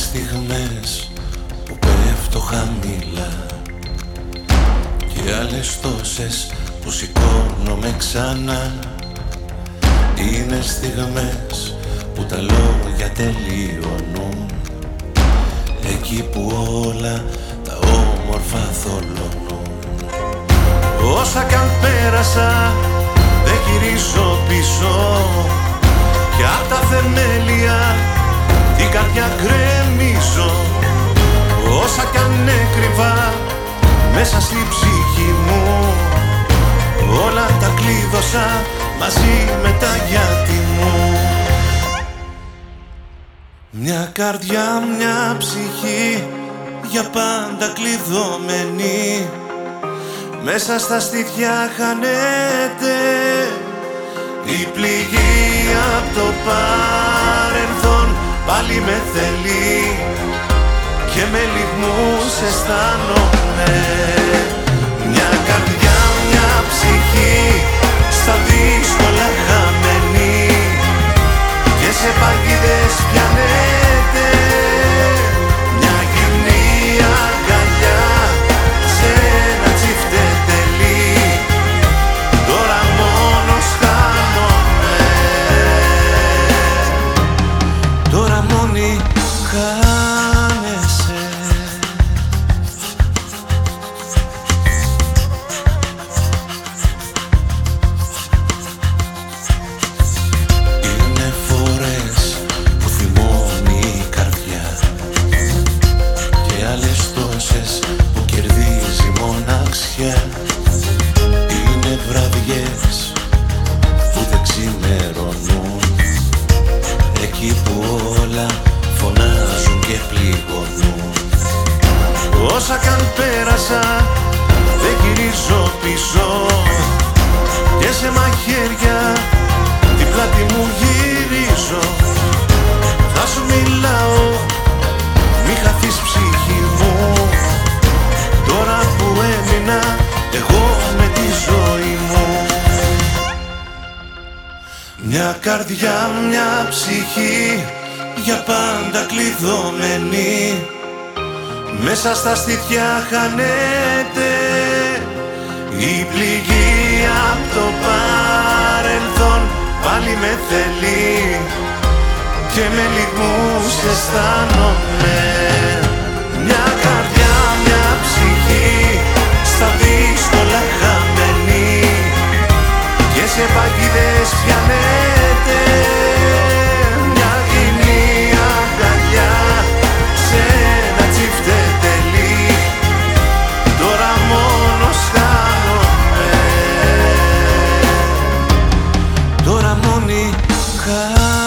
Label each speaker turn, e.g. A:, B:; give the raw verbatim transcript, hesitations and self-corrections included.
A: στιγμές που πέφτω χαμηλά και άλλες τόσες που σηκώνομαι ξανά. Είναι στιγμές που τα λόγια τελειώνουν, εκεί που όλα τα όμορφα θολώνουν. Όσα κι αν πέρασα δεν γυρίζω πίσω, κι απ' τα θεμέλια την καρδιά γκρεμίζω. Όσα κι αν έκρυβα μέσα στη ψυχή μου, όλα τα κλείδωσα μαζί με τα γιατί μου. Μια καρδιά, μια ψυχή για πάντα κλειδωμένη, μέσα στα στήθια χάνεται η πληγή απ' το παρελθόν. Πάλι με θέλει και με λιγμούς αισθάνομαι. Μια καρδιά, μια ψυχή στα δύσκολα χαμένη, και σε παγίδες πιάνεται μια γυμνή αγκαλιά σε ένα τσιφτετελί. Τώρα μόνος χάνομαι, τώρα μόνη χάνεσαι. Είναι φορές που θυμώνει η καρδιά και άλλες τόσες που κερδίζει μοναξιά. Είναι βραδιές που δεν ξημερώνουν, εκεί που όλα φωνάζουν και πληγώνουν. Όσα κι αν πέρασα δεν γυρίζω πίσω, και σε μαχαίρια την πλάτη μου γυρίζω. Θα σου μιλάω, μη χαθείς ψυχή μου, τώρα που έμεινα εγώ με τη ζωή μου. Μια καρδιά, μια ψυχή για πάντα κλειδωμένη, μέσα στα στήθια χάνεται η πληγή απ' το παρελθόν. Πάλι με θέλει και με λιγμούς αισθάνομαι. Μια καρδιά, μια ψυχή στα δύσκολα χαμένη, και σε παγίδες πιάνεται μια γυμνή αγκαλιά σε ένα τσιφτετελί. Τώρα μόνος χάνομαι, τώρα μόνη χάνομαι.